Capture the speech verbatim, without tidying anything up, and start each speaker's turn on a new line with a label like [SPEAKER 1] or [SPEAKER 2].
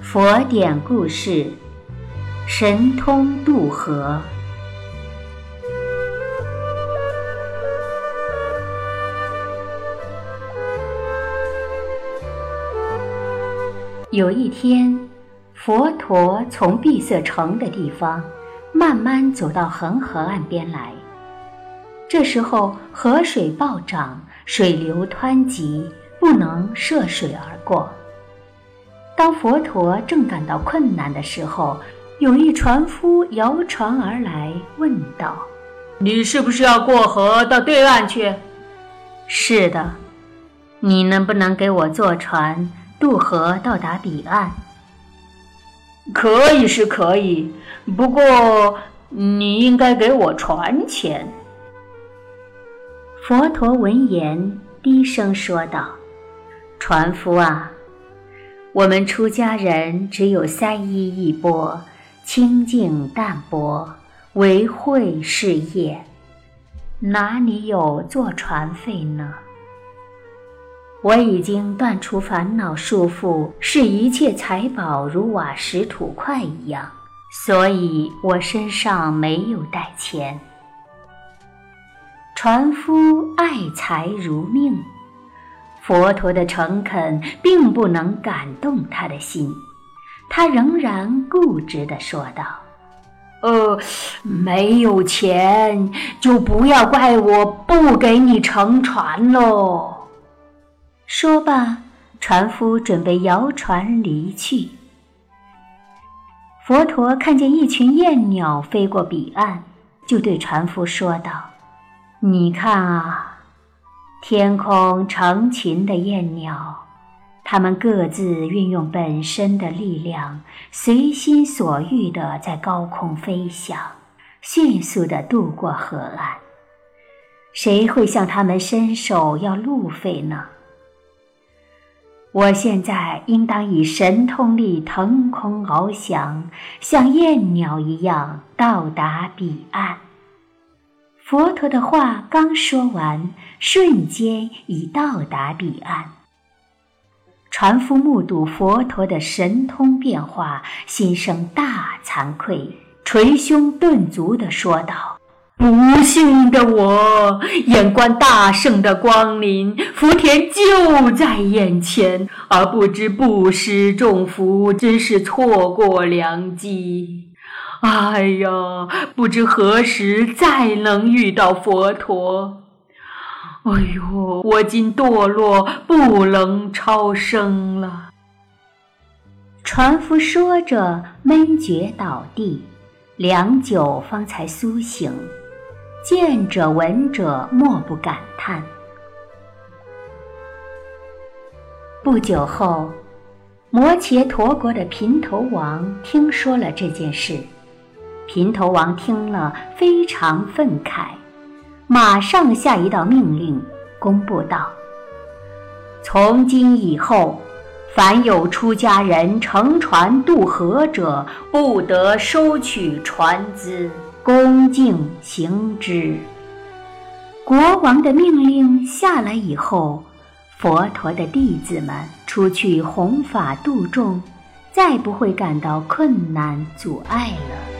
[SPEAKER 1] 佛典故事：神通渡河。有一天，佛陀从闭塞城的地方慢慢走到恒河岸边来。这时候河水暴涨，水流湍急，不能涉水而过。当佛陀正感到困难的时候，有一船夫摇船而来，问道：“
[SPEAKER 2] 你是不是要过河到对岸去？”“
[SPEAKER 1] 是的。”“你能不能给我坐船渡河到达彼岸？”“
[SPEAKER 2] 可以是可以，不过你应该给我船钱。”
[SPEAKER 1] 佛陀闻言低声说道：“船夫啊，我们出家人只有三衣一钵，清净淡泊，为慧事业，哪里有坐船费呢？我已经断除烦恼束缚，视一切财宝如瓦石土块一样，所以我身上没有带钱。”船夫爱财如命，佛陀的诚恳并不能感动他的心，他仍然固执地说道：“
[SPEAKER 2] 呃，没有钱就不要怪我不给你乘船喽。”
[SPEAKER 1] 说罢，船夫准备摇船离去。佛陀看见一群燕鸟飞过彼岸，就对船夫说道：“你看啊，天空成群的燕鸟，它们各自运用本身的力量，随心所欲地在高空飞翔，迅速地渡过河岸。谁会向它们伸手要路费呢？我现在应当以神通力腾空翱翔，像燕鸟一样到达彼岸。”佛陀的话刚说完，瞬间已到达彼岸。船夫目睹佛陀的神通变化，心生大惭愧，捶胸顿足地说道：“
[SPEAKER 2] 不幸的我，眼观大圣的光临，福田就在眼前，而不知布施众福，真是错过良机。哎呀，不知何时再能遇到佛陀。哎呦，我今堕落，不能超生了。”
[SPEAKER 1] 船夫说着闷厥倒地，良久方才苏醒，见者闻者莫不感叹。不久后，摩羯陀国的频头王听说了这件事。频头王听了非常愤慨，马上下一道命令，公布道：“从今以后，凡有出家人乘船渡河者，不得收取船资，恭敬行之。”国王的命令下来以后，佛陀的弟子们出去弘法度众，再不会感到困难阻碍了。